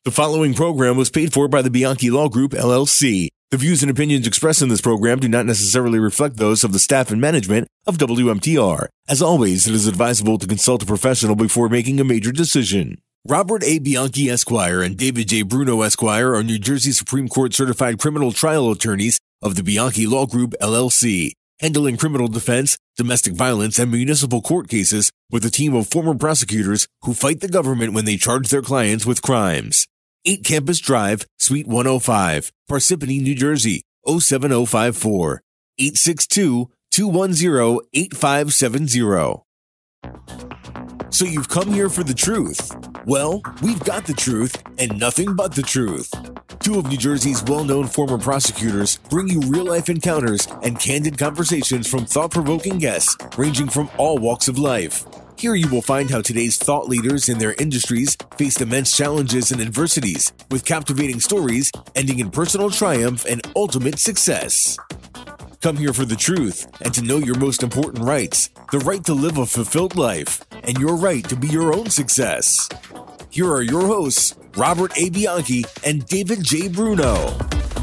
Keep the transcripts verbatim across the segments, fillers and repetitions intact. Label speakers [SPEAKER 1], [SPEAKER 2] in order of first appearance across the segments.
[SPEAKER 1] The following program was paid for by the Bianchi Law Group, L L C. The views and opinions expressed in this program do not necessarily reflect those of the staff and management of W M T R. As always, it is advisable to consult a professional before making a major decision. Robert A. Bianchi, Esquire, and David J. Bruno, Esquire, are New Jersey Supreme Court certified criminal trial attorneys of the Bianchi Law Group, L L C, handling criminal defense, domestic violence, and municipal court cases with a team of former prosecutors who fight the government when they charge their clients with crimes. eight Campus Drive, Suite one oh five, Parsippany, New Jersey, oh seven oh five four, eight six two, two one zero, eight five seven zero. So you've come here for the truth. Well, we've got the truth and nothing but the truth. Two of New Jersey's well-known former prosecutors bring you real-life encounters and candid conversations from thought-provoking guests ranging from all walks of life. Here you will find how today's thought leaders in their industries faced immense challenges and adversities, with captivating stories ending in personal triumph and ultimate success. Come here for the truth and to know your most important rights, the right to live a fulfilled life, and your right to be your own success. Here are your hosts, Robert A. Bianchi and David J. Bruno.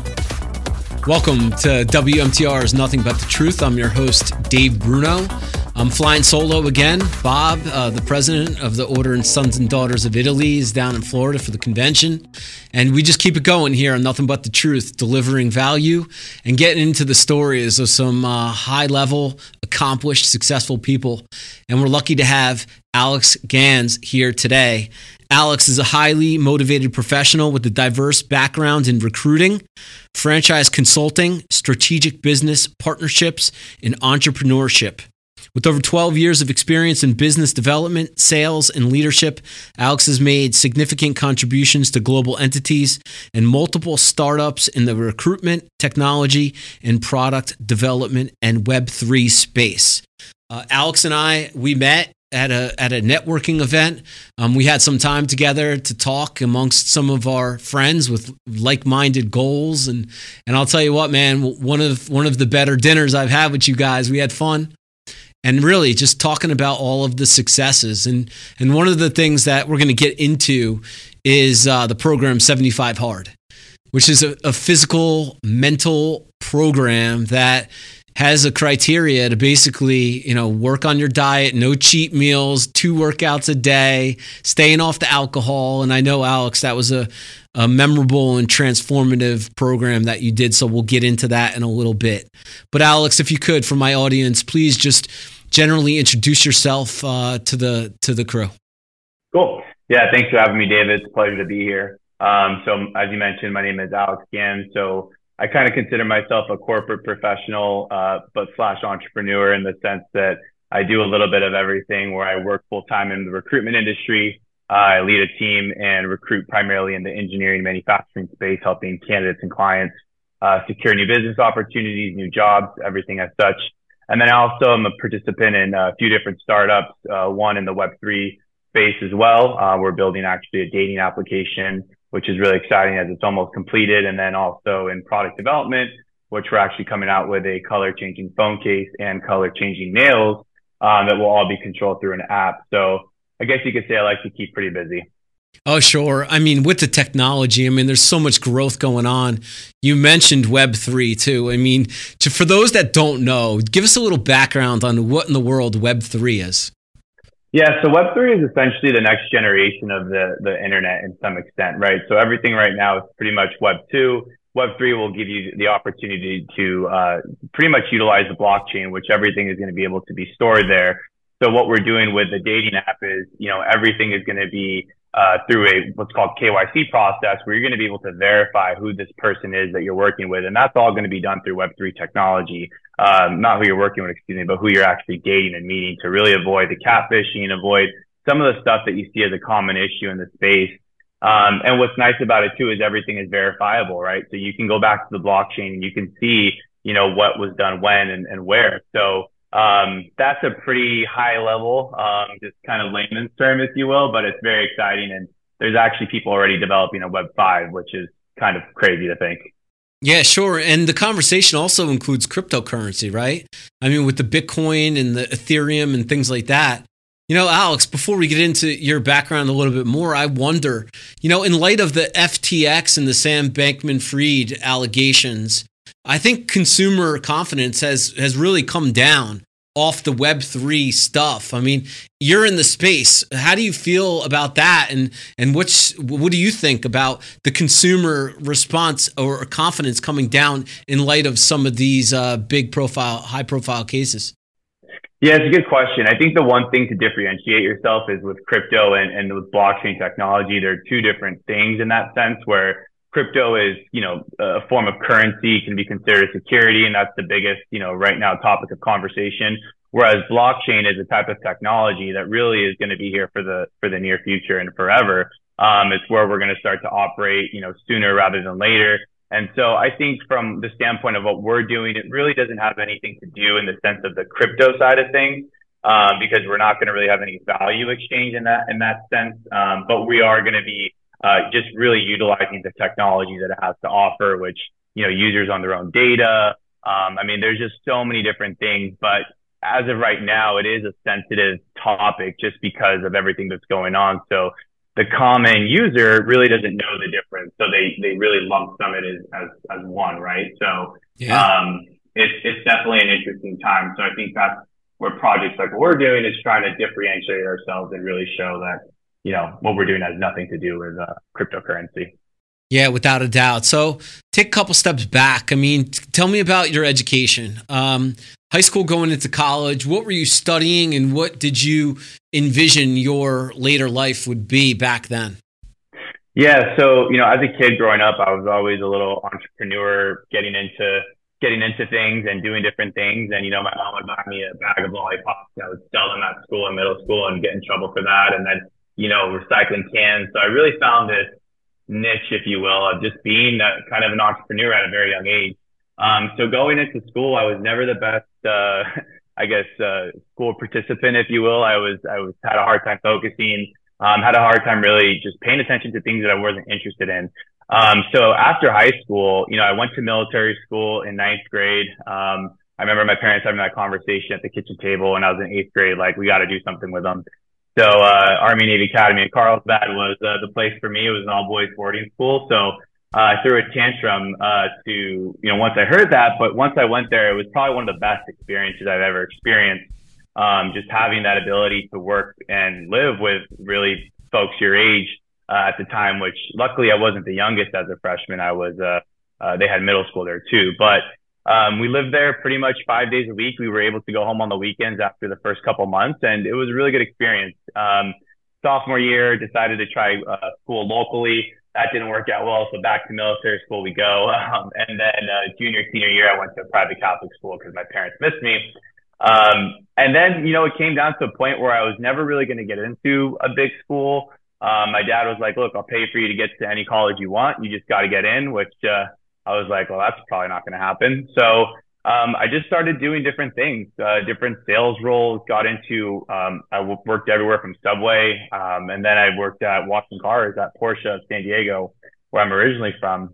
[SPEAKER 2] Welcome to W M T R's Nothing But the Truth. I'm your host, Dave Bruno. I'm flying solo again. Bob, uh, the president of the Order and Sons and Daughters of Italy, is down in Florida for the convention. And we just keep it going here on Nothing But the Truth, delivering value and getting into the stories of some uh, high-level, accomplished, successful people. And we're lucky to have Alex Gans here today. Alex is a highly motivated professional with a diverse background in recruiting, franchise consulting, strategic business partnerships, and entrepreneurship. With over twelve years of experience in business development, sales, and leadership, Alex has made significant contributions to global entities and multiple startups in the recruitment, technology, and product development and Web three space. Uh, Alex and I, we met at a at a networking event. Um, we had some time together to talk amongst some of our friends with like-minded goals. And and I'll tell you what, man, one of one of the better dinners I've had with you guys. We had fun. And really just talking about all of the successes. And and one of the things that we're going to get into is uh, the program seventy-five Hard, which is a, a physical, mental program that has a criteria to basically, you know, work on your diet, no cheat meals, two workouts a day, staying off the alcohol. And I know, Alex, that was a, a memorable and transformative program that you did. So we'll get into that in a little bit. But Alex, if you could, for my audience, please just generally introduce yourself uh, to the to the crew.
[SPEAKER 3] Cool. Yeah, thanks for having me, David. It's a pleasure to be here. Um, so as you mentioned, my name is Alex Gans. So I kind of consider myself a corporate professional, uh, but slash entrepreneur in the sense that I do a little bit of everything, where I work full time in the recruitment industry. Uh, I lead a team and recruit primarily in the engineering manufacturing space, helping candidates and clients uh, secure new business opportunities, new jobs, everything as such. And then I also am a participant in a few different startups, uh, one in the Web three space as well. Uh, we're building actually a dating application, which is really exciting as it's almost completed. And then also in product development, which we're actually coming out with a color changing phone case and color changing nails um, that will all be controlled through an app. So I guess you could say I like to keep pretty busy.
[SPEAKER 2] Oh, sure. I mean, with the technology, I mean, there's so much growth going on. You mentioned Web three too. I mean, to, for those that don't know, give us a little background on what in the world Web three is.
[SPEAKER 3] Yeah, so Web three is essentially the next generation of the, the internet in some extent, right? So everything right now is pretty much Web two. Web three will give you the opportunity to uh, pretty much utilize the blockchain, which everything is going to be able to be stored there. So what we're doing with the dating app is, you know, everything is going to be uh, through a what's called K Y C process, where you're going to be able to verify who this person is that you're working with. And that's all going to be done through Web three technology. Um, not who you're working with, excuse me, but who you're actually dating and meeting, to really avoid the catfishing, avoid some of the stuff that you see as a common issue in the space. Um, and what's nice about it too is everything is verifiable, right? So you can go back to the blockchain and you can see, you know, what was done when and, and where. So um, that's a pretty high level, um, just kind of layman's term, if you will, but it's very exciting. And there's actually people already developing a Web five, which is kind of crazy to think.
[SPEAKER 2] Yeah, sure. And the conversation also includes cryptocurrency, right? I mean, with the Bitcoin and the Ethereum and things like that, You know, Alex, before we get into your background a little bit more, I wonder, you know, in light of the F T X and the Sam Bankman-Fried allegations, I think consumer confidence has has really come down off the Web three stuff. I mean, you're in the space. How do you feel about that? And and what's what do you think about the consumer response or confidence coming down in light of some of these uh, big profile, high profile cases?
[SPEAKER 3] Yeah, it's a good question. I think the one thing to differentiate yourself is with crypto and, and with blockchain technology. They're two different things in that sense, where crypto is, you know, a form of currency, can be considered a security, and that's the biggest, you know, right now topic of conversation. Whereas blockchain is a type of technology that really is going to be here for the for the near future and forever. Um, it's where we're going to start to operate, you know, sooner rather than later. And so I think from the standpoint of what we're doing, it really doesn't have anything to do in the sense of the crypto side of things, um, because we're not going to really have any value exchange in that in that sense. Um, but we are going to be uh, just really utilizing the technology that it has to offer, which, you know, users on their own data. Um, I mean, there's just so many different things. But as of right now, it is a sensitive topic just because of everything that's going on. So the common user really doesn't know the difference. So they, they really lump sum it as, as, as one, right? So, yeah. um, it's, it's definitely an interesting time. So I think that's where projects like what we're doing is trying to differentiate ourselves and really show that, you know, what we're doing has nothing to do with uh, cryptocurrency.
[SPEAKER 2] Yeah, without a doubt. So take a couple steps back. I mean, t- tell me about your education. Um, high school going into college, what were you studying and what did you envision your later life would be back then?
[SPEAKER 3] Yeah, so, you know, as a kid growing up, I was always a little entrepreneur, getting into getting into things and doing different things. And, you know, my mom would buy me a bag of lollipops. I would sell them at school in middle school and get in trouble for that. And then, you know, recycling cans. So I really found this niche, if you will, of just being a, kind of an entrepreneur at a very young age. Um, so going into school, I was never the best, uh, I guess, uh, school participant, if you will. I was, I was, had a hard time focusing, um, had a hard time really just paying attention to things that I wasn't interested in. Um, so after high school, you know, I went to military school in ninth grade. Um, I remember my parents having that conversation at the kitchen table when I was in eighth grade, like, we got to do something with them. So, uh, Army Navy Academy in Carlsbad was uh, the place for me. It was an all boys boarding school. So, uh, I threw a tantrum, uh, to, you know, once I heard that, but once I went there, it was probably one of the best experiences I've ever experienced. Um, just having that ability to work and live with really folks your age, uh, at the time, which luckily I wasn't the youngest as a freshman. I was, uh, uh, they had middle school there too, but, um, we lived there pretty much five days a week. We were able to go home on the weekends after the first couple months, and it was a really good experience. Um, sophomore year, decided to try, uh, school locally. That didn't work out well, so back to military school we go. Um, and then uh, junior, senior year, I went to a private Catholic school because my parents missed me. Um, and then, you know, it came down to a point where I was never really going to get into a big school. Um, my dad was like, look, I'll pay for you to get to any college you want. You just got to get in, which uh, I was like, well, that's probably not going to happen. So um, I just started doing different things, uh, different sales roles, got into, um, I w- worked everywhere from Subway. Um, and then I worked at washing cars at Porsche of San Diego, where I'm originally from.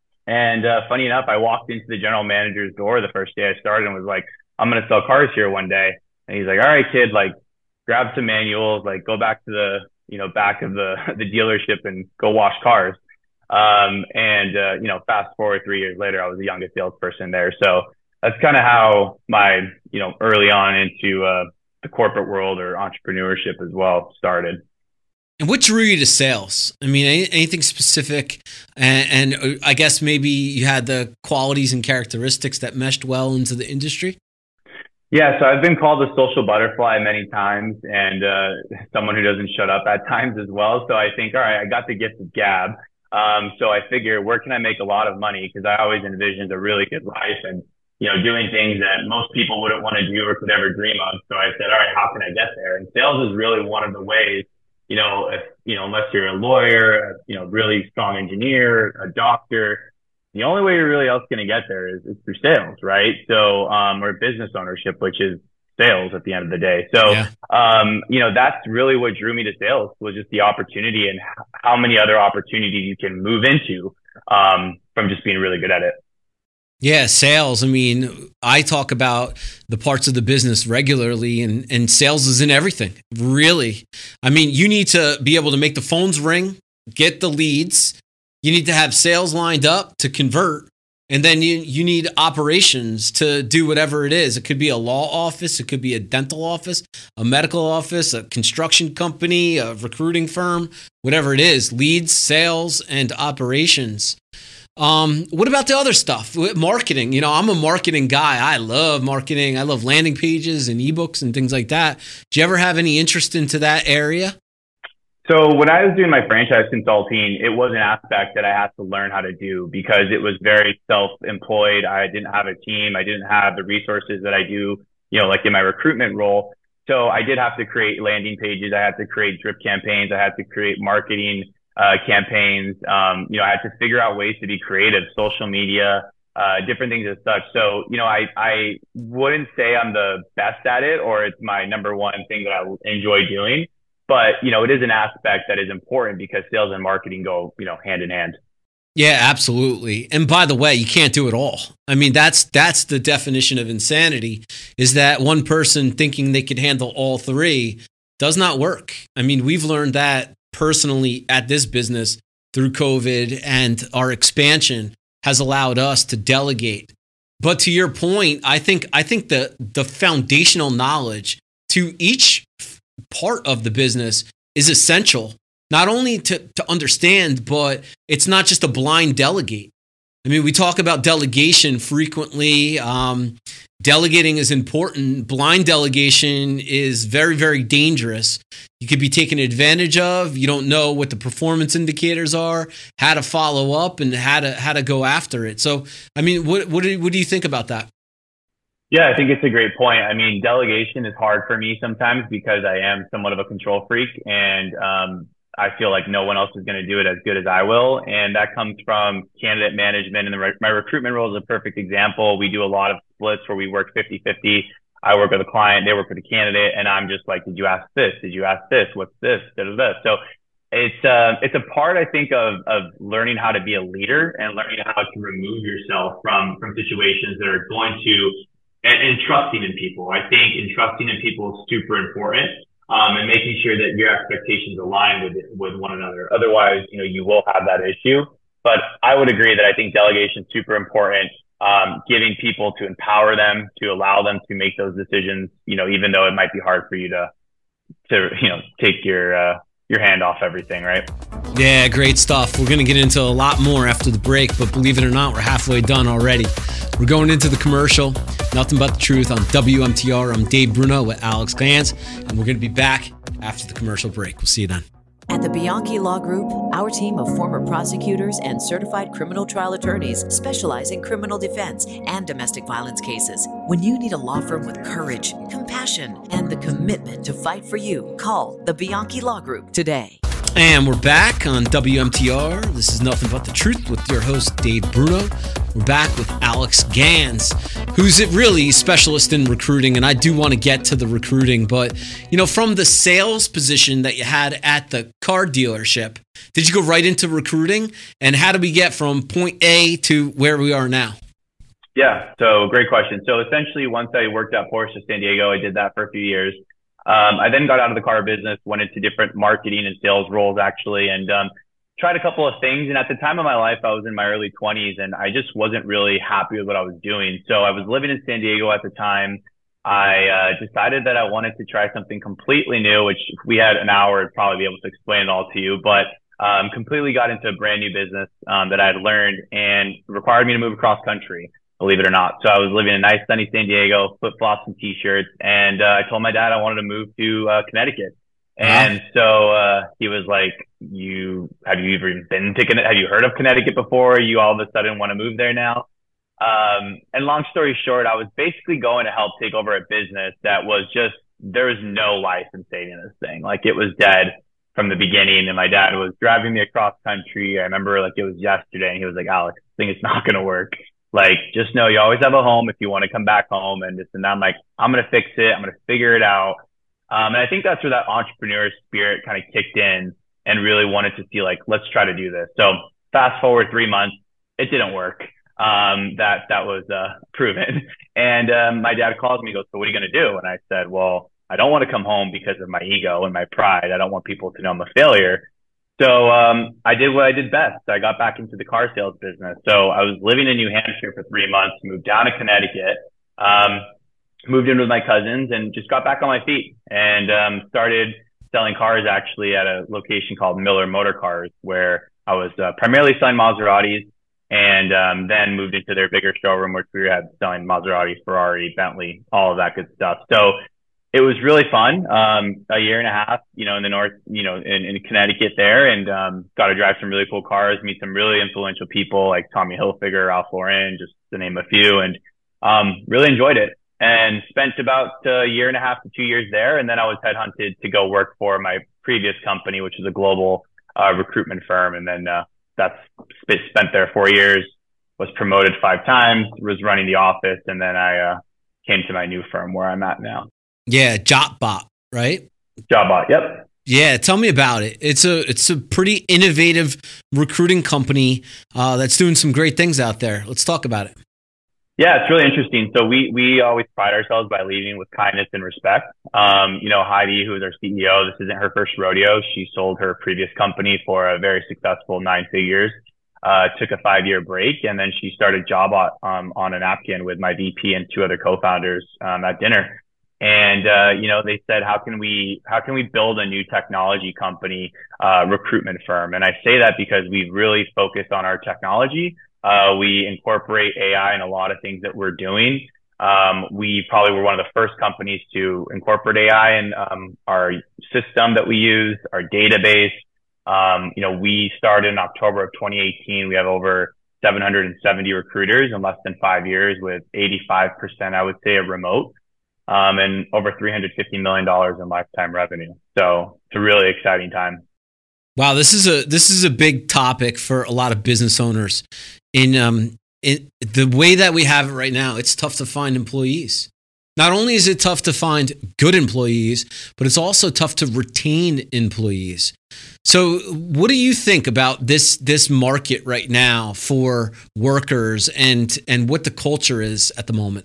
[SPEAKER 3] And uh, funny enough, I walked into the general manager's door the first day I started and was like, I'm going to sell cars here one day. And he's like, all right, kid, like, grab some manuals, like, go back to the, you know, back of the, the dealership and go wash cars. Um, and, uh, you know, fast forward three years later, I was the youngest salesperson there. So that's kind of how my, you know, early on into, uh, the corporate world or entrepreneurship as well started.
[SPEAKER 2] And what drew you to sales? I mean, any, anything specific? And, and I guess maybe you had the qualities and characteristics that meshed well into the industry?
[SPEAKER 3] Yeah, so I've been called a social butterfly many times, and uh, someone who doesn't shut up at times as well. So I think, all right, I got the gift of gab. Um, so I figure, where can I make a lot of money? Because I always envisioned a really good life and, you know, doing things that most people wouldn't want to do or could ever dream of. So I said, all right, how can I get there? And sales is really one of the ways, you know, if, you know, unless you're a lawyer, a, you know, really strong engineer, a doctor, the only way you're really else going to get there is, is through sales, right? So, um, or business ownership, which is sales at the end of the day. So, yeah. um, you know, that's really what drew me to sales, was just the opportunity and h- how many other opportunities you can move into, um, from just being really good at it.
[SPEAKER 2] Yeah, sales. I mean, I talk about the parts of the business regularly, and, and sales is in everything, really. I mean, you need to be able to make the phones ring, get the leads. You need to have sales lined up to convert. And then you, you need operations to do whatever it is. It could be a law office. It could be a dental office, a medical office, a construction company, a recruiting firm, whatever it is. Leads, sales, and operations. Um, what about the other stuff? Marketing. You know, I'm a marketing guy. I love marketing. I love landing pages and ebooks and things like that. Do you ever have any interest into that area?
[SPEAKER 3] So when I was doing my franchise consulting, it was an aspect that I had to learn how to do because it was very self-employed. I didn't have a team. I didn't have the resources that I do, you know, like in my recruitment role. So I did have to create landing pages. I had to create drip campaigns. I had to create marketing Uh, campaigns. Um, you know, I had to figure out ways to be creative, social media, uh, different things as such. So, you know, I, I wouldn't say I'm the best at it or it's my number one thing that I enjoy doing, but, you know, it is an aspect that is important because sales and marketing go, you know, hand in hand.
[SPEAKER 2] Yeah, absolutely. And by the way, you can't do it all. I mean, that's that's the definition of insanity, is that one person thinking they could handle all three does not work. I mean, we've learned that personally at this business through COVID, and our expansion has allowed us to delegate. But to your point, I think I think the the foundational knowledge to each part of the business is essential, not only to, to understand, but it's not just a blind delegate. I mean, we talk about delegation frequently. Um, delegating is important. Blind delegation is very, very dangerous. You could be taken advantage of. You don't know what the performance indicators are, how to follow up, and how to how to go after it. So, I mean, what what do, what do you think about that?
[SPEAKER 3] Yeah, I think it's a great point. I mean, delegation is hard for me sometimes because I am somewhat of a control freak, and um, I feel like no one else is going to do it as good as I will. And that comes from candidate management. And the re- my recruitment role is a perfect example. We do a lot of splits where we work fifty-fifty. I work with a client, they work with a candidate, and I'm just like, did you ask this? Did you ask this? What's this? Da, da, da. So it's uh, it's a part, I think, of of learning how to be a leader and learning how to remove yourself from from situations that are going to, and, and trusting in people. I think entrusting in people is super important. Um, and making sure that your expectations align with with one another. Otherwise, you know, you will have that issue. But I would agree that I think delegation is super important. Um, giving people to empower them, to allow them to make those decisions, you know, even though it might be hard for you to, to, you know, take your, uh, your hand off everything, right?
[SPEAKER 2] Yeah, great stuff. We're going to get into a lot more after the break, but believe it or not, we're halfway done already. We're going into the commercial. Nothing But the Truth on W M T R. I'm Dave Bruno with Alex Gans, and we're going to be back after the commercial break. We'll see you then.
[SPEAKER 4] At the Bianchi Law Group, our team of former prosecutors and certified criminal trial attorneys specialize in criminal defense and domestic violence cases. When you need a law firm with courage, compassion, and the commitment to fight for you, call the Bianchi Law Group today.
[SPEAKER 2] And we're back on W M T R. This is Nothing But the Truth with your host, Dave Bruno. We're back with Alex Gans, who's a really specialist in recruiting. And I do want to get to the recruiting. But, you know, from the sales position that you had at the car dealership, did you go right into recruiting? And how did we get from point A to where we are now?
[SPEAKER 3] Yeah, so great question. So essentially, once I worked at Porsche San Diego, I did that for a few years. Um, I then got out of the car business, went into different marketing and sales roles actually, and um, tried a couple of things. And at the time of my life, I was in my early twenties and I just wasn't really happy with what I was doing. So I was living in San Diego at the time. I uh, decided that I wanted to try something completely new, which if we had an hour, I'd probably be able to explain it all to you, but um, completely got into a brand new business um, that I had learned and required me to move across country, believe it or not. So I was living in nice sunny San Diego, flip-flops and t-shirts. And uh, I told my dad I wanted to move to uh, Connecticut. And wow. so uh, he was like, "You have you even been to Connecticut? Have you heard of Connecticut before? You all of a sudden want to move there now?" Um, and long story short, I was basically going to help take over a business that was just, there was no life in saving this thing. Like it was dead from the beginning. And my dad was driving me across country. I remember like it was yesterday and he was like, "Alex, this thing is not going to work. Like, just know you always have a home if you want to come back home." And this and that. I'm like, I'm going to fix it. I'm going to figure it out. Um, and I think that's where that entrepreneur spirit kind of kicked in and really wanted to see like, let's try to do this. So fast forward three months, it didn't work. um, that that was uh, proven. And um, my dad calls me, he goes, so what are you going to do? And I said, well, I don't want to come home because of my ego and my pride. I don't want people to know I'm a failure. So um, I did what I did best. I got back into the car sales business. So I was living in New Hampshire for three months, moved down to Connecticut, um, moved in with my cousins, and just got back on my feet and um, started selling cars actually at a location called Miller Motor Cars, where I was uh, primarily selling Maseratis, and um, then moved into their bigger showroom, which we had selling Maserati, Ferrari, Bentley, all of that good stuff. So it was really fun. Um, a year and a half, you know, in the north, you know, in, in Connecticut there, and um, got to drive some really cool cars, meet some really influential people like Tommy Hilfiger, Ralph Lauren, just to name a few, and um, really enjoyed it. And spent about a year and a half to two years there. And then I was headhunted to go work for my previous company, which is a global uh, recruitment firm. And then uh, that's spent there four years, was promoted five times, was running the office. And then I uh, came to my new firm where I'm at now.
[SPEAKER 2] Yeah, JobBot, right?
[SPEAKER 3] JobBot, yep.
[SPEAKER 2] Yeah, tell me about it. It's a it's a pretty innovative recruiting company uh, that's doing some great things out there. Let's talk about it.
[SPEAKER 3] Yeah, it's really interesting. So we we always pride ourselves by leading with kindness and respect. Um, you know, Heidi, who is our C E O, this isn't her first rodeo. She sold her previous company for a very successful nine figures, uh, took a five-year break, and then she started JobBot um, on a napkin with my V P and two other co-founders um, at dinner. And, uh, you know, they said, how can we, how can we build a new technology company, uh, recruitment firm? And I say that because we've really focused on our technology. Uh, we incorporate A I in a lot of things that we're doing. Um, we probably were one of the first companies to incorporate A I in, um, our system that we use, our database. Um, you know, we started in October of twenty eighteen. We have over seven hundred seventy recruiters in less than five years with eighty-five percent, I would say, a remote. Um, and over three hundred fifty million dollars in lifetime revenue. So it's a really exciting time.
[SPEAKER 2] Wow, this is a this is a big topic for a lot of business owners. In um, in the way that we have it right now, it's tough to find employees. Not only is it tough to find good employees, but it's also tough to retain employees. So, what do you think about this this market right now for workers and and what the culture is at the moment?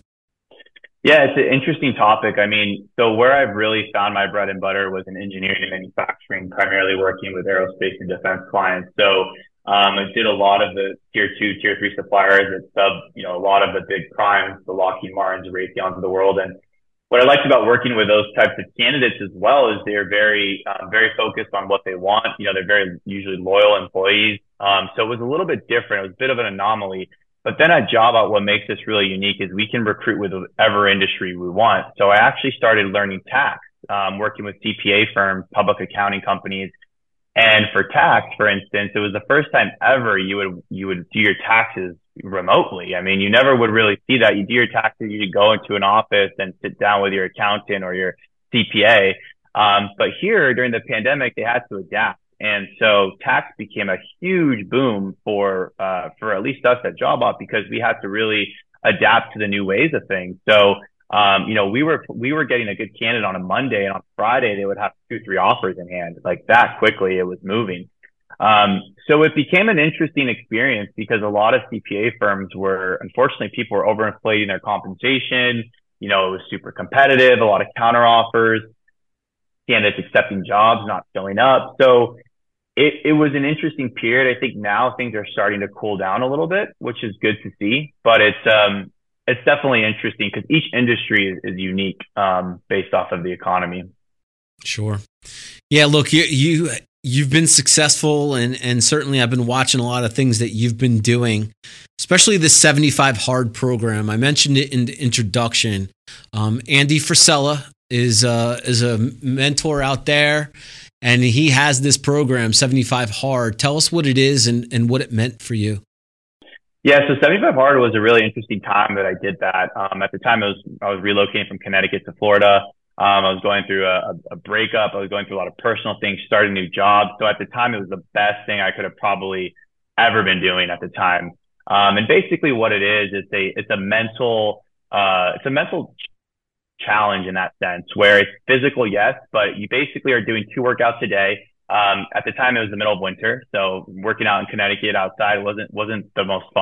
[SPEAKER 3] Yeah, it's an interesting topic. I mean, so where I've really found my bread and butter was in engineering and manufacturing, primarily working with aerospace and defense clients. So um, I did a lot of the tier two, tier three suppliers that sub, you know, a lot of the big primes, the Lockheed Martins, the Raytheons of the world. And what I liked about working with those types of candidates as well is they're very, um, very focused on what they want. You know, they're very usually loyal employees. Um, so it was a little bit different. It was a bit of an anomaly. But then at JobBot, what makes us really unique is we can recruit with whatever industry we want. So I actually started learning tax, um, working with C P A firms, public accounting companies. And for tax, for instance, it was the first time ever you would, you would do your taxes remotely. I mean, you never would really see that. You do your taxes, you go into an office and sit down with your accountant or your C P A. Um, but here during the pandemic, they had to adapt. And so tax became a huge boom for, uh, for at least us at JobBot because we had to really adapt to the new ways of things. So, um, you know, we were, we were getting a good candidate on a Monday, and on Friday, they would have two, three offers in hand. Like that quickly, it was moving. Um, so it became an interesting experience because a lot of C P A firms were, unfortunately, people were overinflating their compensation. You know, it was super competitive, a lot of counter offers, candidates accepting jobs, not showing up. So it, it was an interesting period. I think now things are starting to cool down a little bit, which is good to see, but it's, um, it's definitely interesting because each industry is, is unique, um, based off of the economy.
[SPEAKER 2] Sure. Yeah. Look, you, you, you've been successful, and, and certainly I've been watching a lot of things that you've been doing, especially the seventy-five hard program. I mentioned it in the introduction. Um, Andy Frisella is, uh, is a mentor out there, and he has this program, seventy-five hard. Tell us what it is and, and what it meant for you.
[SPEAKER 3] Yeah, so seventy-five hard was a really interesting time that I did that. Um, at the time, I was I was relocating from Connecticut to Florida. Um, I was going through a, a breakup. I was going through a lot of personal things, starting a new job. So at the time, it was the best thing I could have probably ever been doing at the time. Um, and basically, what it is, it's a it's a mental uh, it's a mental challenge in that sense, where it's physical, yes, but you basically are doing two workouts a day. Um, at the time, it was the middle of winter, so working out in Connecticut outside wasn't wasn't the most fun.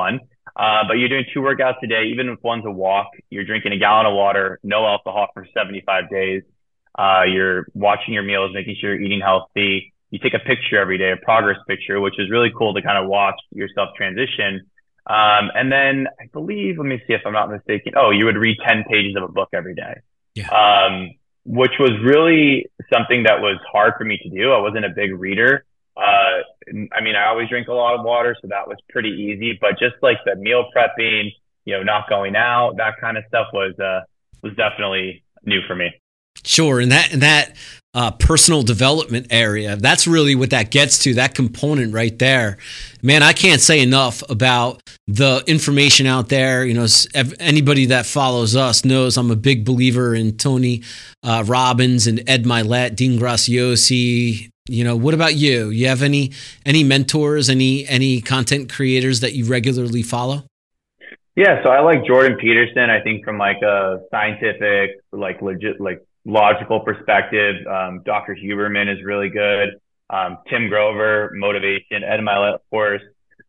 [SPEAKER 3] Uh, but you're doing two workouts a day, even if one's a walk. You're drinking a gallon of water, no alcohol for seventy-five days. Uh, you're watching your meals, making sure you're eating healthy. You take a picture every day, a progress picture, which is really cool to kind of watch yourself transition. Um, and then I believe, let me see if I'm not mistaken. Oh, you would read ten pages of a book every day.
[SPEAKER 2] Yeah.
[SPEAKER 3] Um, which was really something that was hard for me to do. I wasn't a big reader. Uh, I mean, I always drink a lot of water, so that was pretty easy, but just like the meal prepping, you know, not going out, that kind of stuff was, uh, was definitely new for me.
[SPEAKER 2] Sure. And that, and that, uh, personal development area, that's really what that gets to, that component right there. Man, I can't say enough about the information out there. You know, anybody that follows us knows I'm a big believer in Tony uh, Robbins and Ed Mylett, Dean Graziosi. You know, what about you? You have any any mentors, any any content creators that you regularly follow?
[SPEAKER 3] Yeah, so I like Jordan Peterson. I think from like a scientific, like legit, like logical perspective, um, Doctor Huberman is really good. Um, Tim Grover, motivation. Ed Mylett, of course.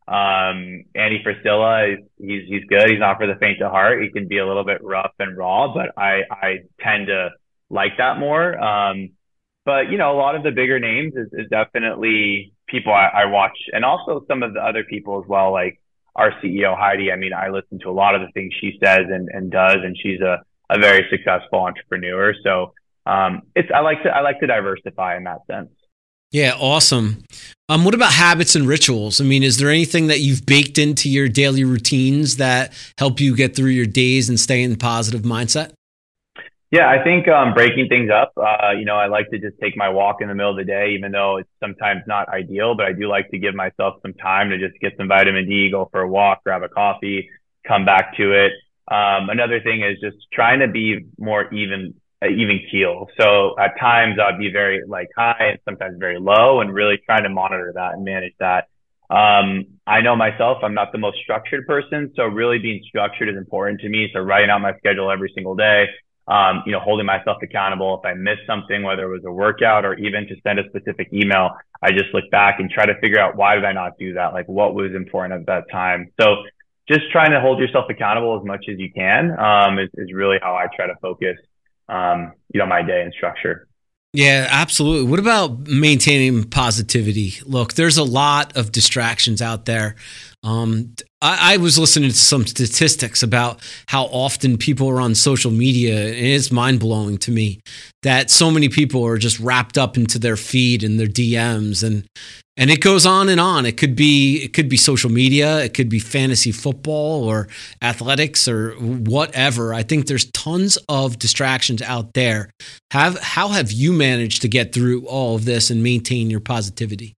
[SPEAKER 3] Um, Andy Frisella, he's he's good. He's not for the faint of heart. He can be a little bit rough and raw, but I I tend to like that more. Um, But, you know, a lot of the bigger names is, is definitely people I, I watch, and also some of the other people as well, like our C E O, Heidi. I mean, I listen to a lot of the things she says and, and does, and she's a, a very successful entrepreneur. So um, it's I like to I like to diversify in that sense.
[SPEAKER 2] Yeah, awesome. Um, what about habits and rituals? I mean, is there anything that you've baked into your daily routines that help you get through your days and stay in a positive mindset?
[SPEAKER 3] Yeah, I think um, breaking things up, uh, you know, I like to just take my walk in the middle of the day, even though it's sometimes not ideal, but I do like to give myself some time to just get some vitamin D, go for a walk, grab a coffee, come back to it. Um, another thing is just trying to be more even, uh, even keel. So at times I'd be very like high and sometimes very low, and really trying to monitor that and manage that. Um, I know myself, I'm not the most structured person, so really being structured is important to me. So writing out my schedule every single day. Um, you know, holding myself accountable. If I missed something, whether it was a workout or even to send a specific email, I just look back and try to figure out, why did I not do that? Like, what was important at that time? So just trying to hold yourself accountable as much as you can, um, is, is really how I try to focus, um, you know, my day and structure.
[SPEAKER 2] Yeah, absolutely. What about maintaining positivity? Look, there's a lot of distractions out there. Um, I, I was listening to some statistics about how often people are on social media, and it's mind-blowing to me that so many people are just wrapped up into their feed and their D Ms, and and it goes on and on. It could be it could be social media, it could be fantasy football or athletics or whatever. I think there's tons of distractions out there. Have how have you managed to get through all of this and maintain your positivity?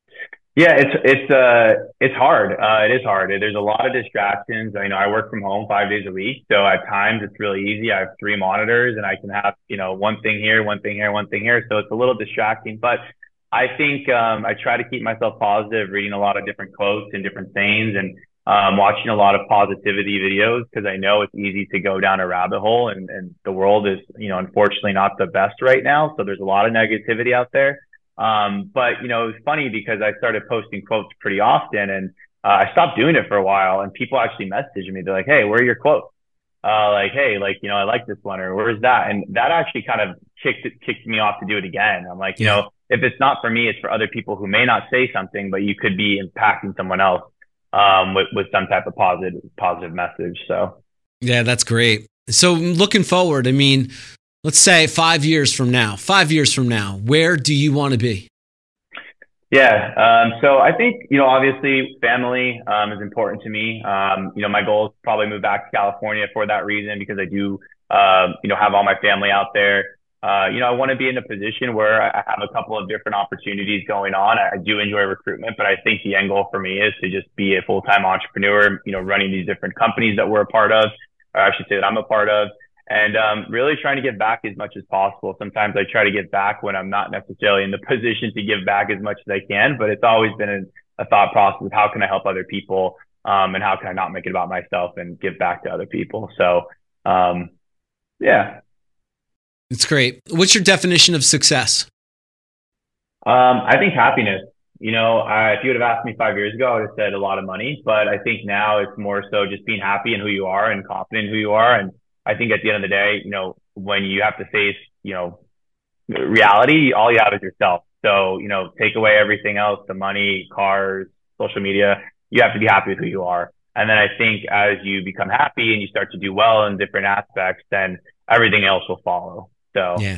[SPEAKER 3] Yeah, it's it's uh it's hard. Uh, it is hard. There's a lot of distractions. I know I work from home five days a week, so at times it's really easy. I have three monitors, and I can have you know one thing here, one thing here, one thing here. So it's a little distracting, but I think um, I try to keep myself positive, reading a lot of different quotes and different things, and um, watching a lot of positivity videos, because I know it's easy to go down a rabbit hole, and, and the world is you know unfortunately not the best right now. So there's a lot of negativity out there. Um, but, you know, it was funny because I started posting quotes pretty often, and uh, I stopped doing it for a while, and people actually messaged me. They're like, hey, where are your quotes? Uh, like, hey, like, you know, I like this one, or where's that? And that actually kind of kicked it, kicked me off to do it again. I'm like, you know, if it's not for me, it's for other people who may not say something, but you could be impacting someone else, um, with, with some type of positive, positive message. So. Yeah,
[SPEAKER 2] that's great. So looking forward, I mean, let's say five years from now, five years from now, where do you want to be?
[SPEAKER 3] Yeah. Um, so I think, you know, obviously family, um, is important to me. Um, you know, my goal is probably move back to California for that reason, because I do, um, you know, have all my family out there. Uh, you know, I want to be in a position where I have a couple of different opportunities going on. I, I do enjoy recruitment, but I think the end goal for me is to just be a full-time entrepreneur, you know, running these different companies that we're a part of, or I should say that I'm a part of. And um, really trying to give back as much as possible. Sometimes I try to give back when I'm not necessarily in the position to give back as much as I can, but it's always been a, a thought process of how can I help other people, um, and how can I not make it about myself and give back to other people. So, um, yeah.
[SPEAKER 2] It's great. What's your definition of success?
[SPEAKER 3] Um, I think happiness. you know, I, if you would have asked me five years ago, I would have said a lot of money. But I think now it's more so just being happy in who you are and confident in who you are. And I think at the end of the day, you know, when you have to face, you know, reality, all you have is yourself. So, you know, take away everything else, the money, cars, social media, you have to be happy with who you are. And then I think as you become happy and you start to do well in different aspects, then everything else will follow. So,
[SPEAKER 2] yeah.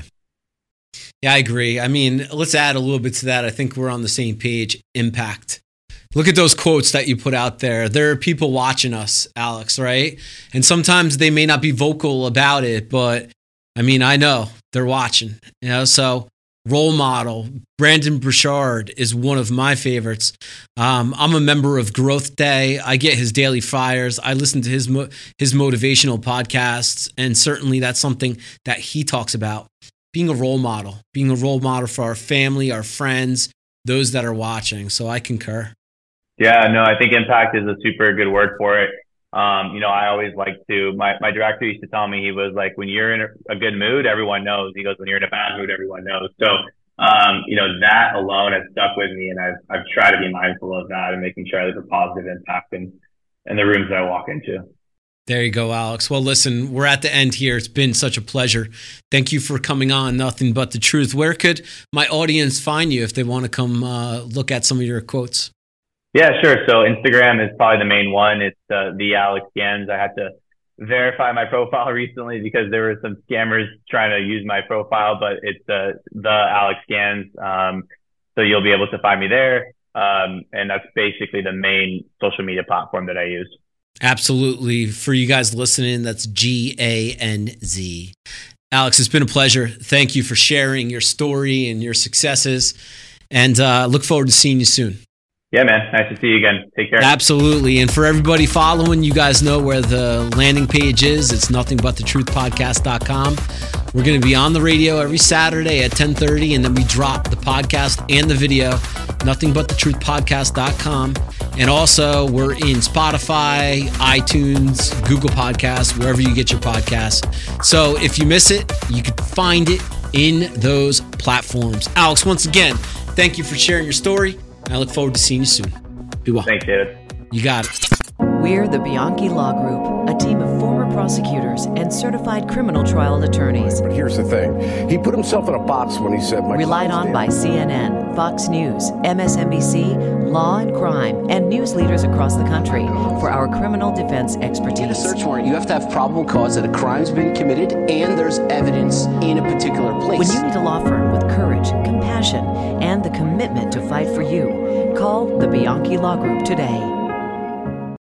[SPEAKER 2] Yeah, I agree. I mean, let's add a little bit to that. I think we're on the same page. Impact. Look at those quotes that you put out there. There are people watching us, Alex, right? And sometimes they may not be vocal about it, but I mean, I know they're watching, you know, so role model. Brandon Burchard is one of my favorites. Um, I'm a member of Growth Day. I get his daily fires. I listen to his mo- his motivational podcasts, and certainly that's something that he talks about. Being a role model, being a role model for our family, our friends, those that are watching. So I concur.
[SPEAKER 3] Yeah, no, I think impact is a super good word for it. Um, you know, I always like to, my, my director used to tell me, he was like, when you're in a, a good mood, everyone knows. He goes, when you're in a bad mood, everyone knows. So, um, you know, that alone has stuck with me, and I've, I've tried to be mindful of that and making sure I leave a positive impact in, in the rooms that I walk into.
[SPEAKER 2] There you go, Alex. Well, listen, we're at the end here. It's been such a pleasure. Thank you for coming on Nothing But the Truth. Where could my audience find you if they want to come uh, look at some of your quotes?
[SPEAKER 3] Yeah, sure. So Instagram is probably the main one. It's uh, the Alex Gans. I had to verify my profile recently because there were some scammers trying to use my profile, but it's uh, the Alex Gans. Um, so you'll be able to find me there. Um, and that's basically the main social media platform that I use.
[SPEAKER 2] Absolutely. For you guys listening, that's G A N Z. Alex, it's been a pleasure. Thank you for sharing your story and your successes. And uh, look forward to seeing you soon.
[SPEAKER 3] Yeah, man. Nice to see you again. Take care.
[SPEAKER 2] Absolutely. And for everybody following, you guys know where the landing page is. It's nothing but the truth podcast dot com. We're going to be on the radio every Saturday at ten thirty, and then we drop the podcast and the video, nothing but the truth podcast dot com. And also, we're in Spotify, iTunes, Google Podcasts, wherever you get your podcasts. So if you miss it, you can find it in those platforms. Alex, once again, thank you for sharing your story. I look forward to seeing you soon. Be well.
[SPEAKER 3] Thanks, David.
[SPEAKER 2] You got it.
[SPEAKER 4] We're the Bianchi Law Group, a team of former prosecutors and certified criminal trial attorneys.
[SPEAKER 5] But here's the thing. He put himself in a box when he said... My
[SPEAKER 4] Relied on by C N N, Fox News, M S N B C, Law and Crime, and news leaders across the country for our criminal defense expertise.
[SPEAKER 6] In a search warrant, you have to have probable cause that a crime's been committed and there's evidence in a particular place.
[SPEAKER 4] When you need a law firm with courage, compassion, and the commitment to fight for you, call the Bianchi Law Group today.